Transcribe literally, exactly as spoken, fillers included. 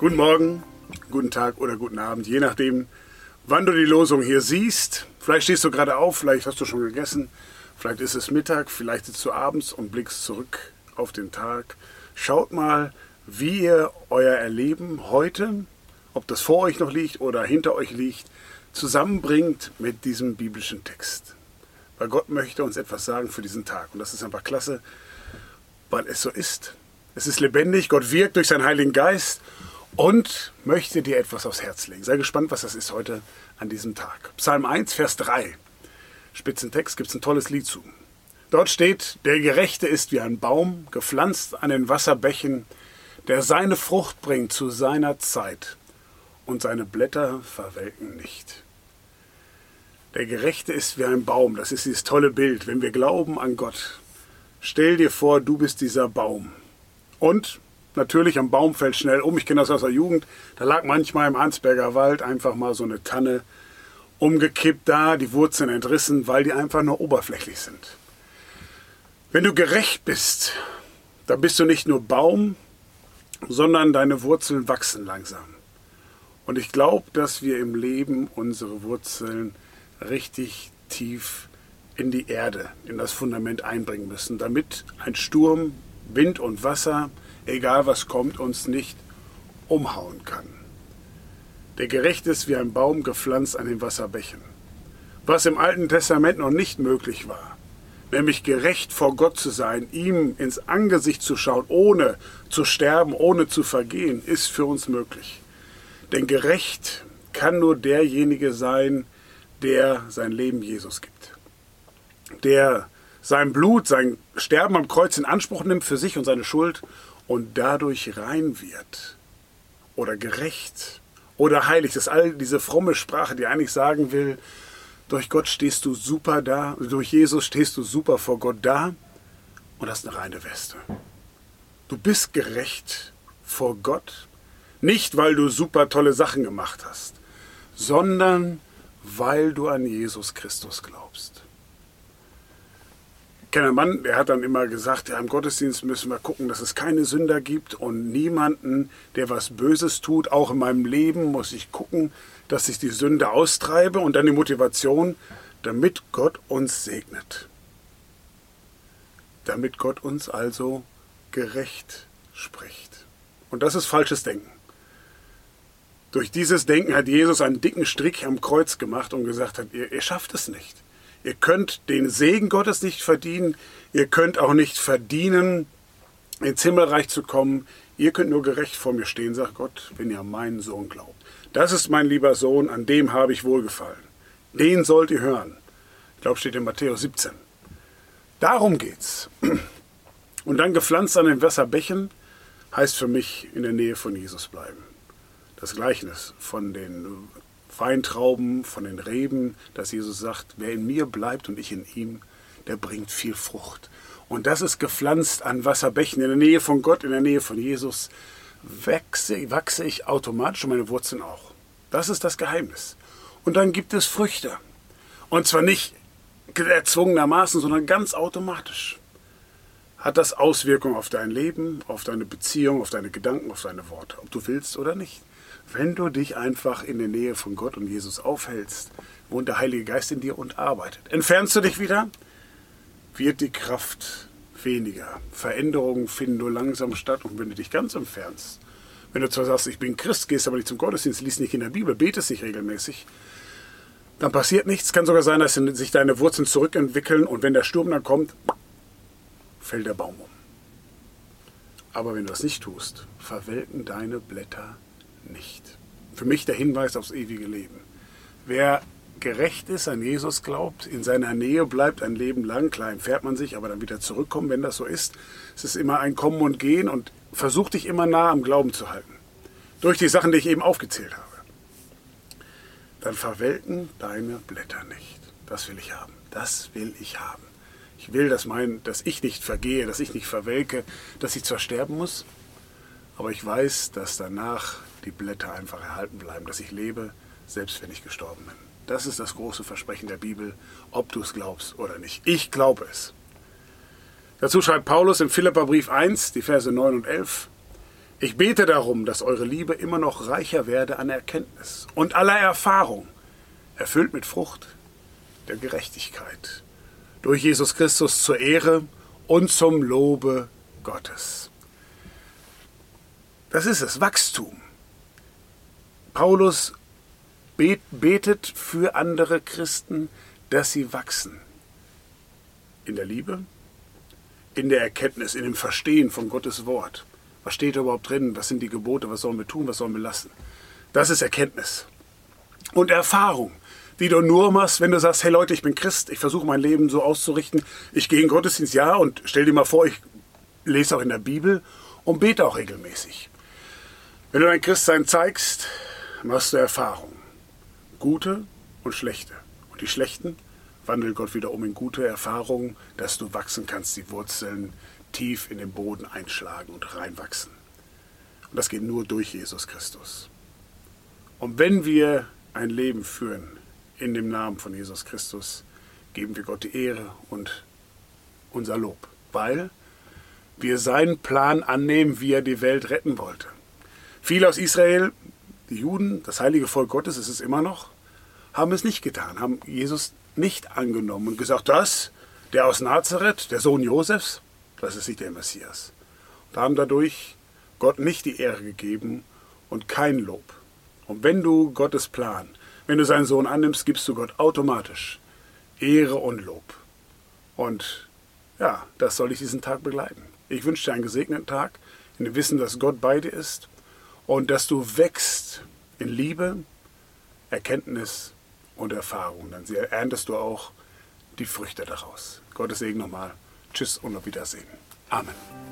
Guten Morgen, guten Tag oder guten Abend, je nachdem, wann du die Losung hier siehst. Vielleicht stehst du gerade auf, vielleicht hast du schon gegessen, vielleicht ist es Mittag, vielleicht sitzt du abends und blickst zurück auf den Tag. Schaut mal, wie ihr euer Erleben heute, ob das vor euch noch liegt oder hinter euch liegt, zusammenbringt mit diesem biblischen Text. Weil Gott möchte uns etwas sagen für diesen Tag. Und das ist einfach klasse, weil es so ist. Es ist lebendig, Gott wirkt durch seinen Heiligen Geist und möchte dir etwas aufs Herz legen. Sei gespannt, was das ist heute an diesem Tag. Psalm eins, Vers drei. Spitzentext, gibt es ein tolles Lied zu. Dort steht, der Gerechte ist wie ein Baum, gepflanzt an den Wasserbächen, der seine Frucht bringt zu seiner Zeit und seine Blätter verwelken nicht. Der Gerechte ist wie ein Baum, das ist dieses tolle Bild. Wenn wir glauben an Gott, stell dir vor, du bist dieser Baum. Und natürlich, am Baum fällt schnell um. Ich kenne das aus der Jugend. Da lag manchmal im Arnsberger Wald einfach mal so eine Tanne umgekippt da, die Wurzeln entrissen, weil die einfach nur oberflächlich sind. Wenn du gerecht bist, dann bist du nicht nur Baum, sondern deine Wurzeln wachsen langsam. Und ich glaube, dass wir im Leben unsere Wurzeln richtig tief in die Erde, in das Fundament einbringen müssen, damit ein Sturm, Wind und Wasser, egal was kommt, uns nicht umhauen kann. Der Gerechte ist wie ein Baum gepflanzt an den Wasserbächen. Was im Alten Testament noch nicht möglich war, nämlich gerecht vor Gott zu sein, ihm ins Angesicht zu schauen, ohne zu sterben, ohne zu vergehen, ist für uns möglich. Denn gerecht kann nur derjenige sein, der sein Leben Jesus gibt. Der sein Blut, sein Sterben am Kreuz in Anspruch nimmt für sich und seine Schuld und dadurch rein wird oder gerecht oder heilig. Das ist all diese fromme Sprache, die eigentlich sagen will, durch Gott stehst du super da, durch Jesus stehst du super vor Gott da und das ist eine reine Weste. Du bist gerecht vor Gott, nicht weil du super tolle Sachen gemacht hast, sondern weil du an Jesus Christus glaubst. Ich kenne einen Mann, der hat dann immer gesagt, ja, im Gottesdienst müssen wir gucken, dass es keine Sünder gibt und niemanden, der was Böses tut. Auch in meinem Leben muss ich gucken, dass ich die Sünde austreibe und dann die Motivation, damit Gott uns segnet. Damit Gott uns also gerecht spricht. Und das ist falsches Denken. Durch dieses Denken hat Jesus einen dicken Strick am Kreuz gemacht und gesagt hat, ihr, ihr schafft es nicht. Ihr könnt den Segen Gottes nicht verdienen. Ihr könnt auch nicht verdienen, ins Himmelreich zu kommen. Ihr könnt nur gerecht vor mir stehen, sagt Gott, wenn ihr an meinen Sohn glaubt. Das ist mein lieber Sohn, an dem habe ich wohlgefallen. Den sollt ihr hören. Ich glaube, steht in Matthäus siebzehn. Darum geht's. Und dann gepflanzt an den Wasserbächen heißt für mich in der Nähe von Jesus bleiben. Das Gleichnis von den Weintrauben, von den Reben, dass Jesus sagt, wer in mir bleibt und ich in ihm, der bringt viel Frucht. Und das ist gepflanzt an Wasserbächen in der Nähe von Gott, in der Nähe von Jesus, wachse, wachse ich automatisch und meine Wurzeln auch. Das ist das Geheimnis. Und dann gibt es Früchte. Und zwar nicht erzwungenermaßen, sondern ganz automatisch. Hat das Auswirkungen auf dein Leben, auf deine Beziehung, auf deine Gedanken, auf deine Worte, ob du willst oder nicht. Wenn du dich einfach in der Nähe von Gott und Jesus aufhältst, wohnt der Heilige Geist in dir und arbeitet. Entfernst du dich wieder, wird die Kraft weniger. Veränderungen finden nur langsam statt und wenn du dich ganz entfernst, wenn du zwar sagst, ich bin Christ, gehst aber nicht zum Gottesdienst, liest nicht in der Bibel, betest nicht regelmäßig, dann passiert nichts. Kann sogar sein, dass sich deine Wurzeln zurückentwickeln und wenn der Sturm dann kommt, fällt der Baum um. Aber wenn du das nicht tust, verwelken deine Blätter nicht. Für mich der Hinweis aufs ewige Leben. Wer gerecht ist, an Jesus glaubt, in seiner Nähe bleibt ein Leben lang, klar entfernt man sich, aber dann wieder zurückkommen, wenn das so ist. Es ist immer ein Kommen und Gehen und versuch dich immer nah am Glauben zu halten. Durch die Sachen, die ich eben aufgezählt habe. Dann verwelken deine Blätter nicht. Das will ich haben. Das will ich haben. Ich will, dass, mein, dass ich nicht vergehe, dass ich nicht verwelke, dass ich zwar sterben muss, aber ich weiß, dass danach die Blätter einfach erhalten bleiben, dass ich lebe, selbst wenn ich gestorben bin. Das ist das große Versprechen der Bibel, ob du es glaubst oder nicht. Ich glaube es. Dazu schreibt Paulus im Philipperbrief eins, die Verse neun und elf, Ich bete darum, dass eure Liebe immer noch reicher werde an Erkenntnis und aller Erfahrung, erfüllt mit Frucht der Gerechtigkeit, durch Jesus Christus zur Ehre und zum Lobe Gottes. Das ist es, Wachstum. Paulus betet für andere Christen, dass sie wachsen. In der Liebe, in der Erkenntnis, in dem Verstehen von Gottes Wort. Was steht da überhaupt drin? Was sind die Gebote? Was sollen wir tun? Was sollen wir lassen? Das ist Erkenntnis. Und Erfahrung, die du nur machst, wenn du sagst, hey Leute, ich bin Christ, ich versuche mein Leben so auszurichten. Ich gehe in den Gottesdienst, ja, und stell dir mal vor, ich lese auch in der Bibel und bete auch regelmäßig. Wenn du dein Christsein zeigst, machst du Erfahrung. Gute und schlechte. Und die schlechten wandelt Gott wieder um in gute Erfahrungen, dass du wachsen kannst, die Wurzeln tief in den Boden einschlagen und reinwachsen. Und das geht nur durch Jesus Christus. Und wenn wir ein Leben führen in dem Namen von Jesus Christus, geben wir Gott die Ehre und unser Lob, weil wir seinen Plan annehmen, wie er die Welt retten wollte. Viele aus Israel, die Juden, das heilige Volk Gottes, ist es immer noch, haben es nicht getan, haben Jesus nicht angenommen und gesagt, das, der aus Nazareth, der Sohn Josefs, das ist nicht der Messias. Und haben dadurch Gott nicht die Ehre gegeben und kein Lob. Und wenn du Gottes Plan, wenn du seinen Sohn annimmst, gibst du Gott automatisch Ehre und Lob. Und ja, das soll dich diesen Tag begleiten. Ich wünsche dir einen gesegneten Tag, in dem Wissen, dass Gott bei dir ist und dass du wächst in Liebe, Erkenntnis und Erfahrung. Dann erntest du auch die Früchte daraus. Gottes Segen nochmal. Tschüss und auf Wiedersehen. Amen.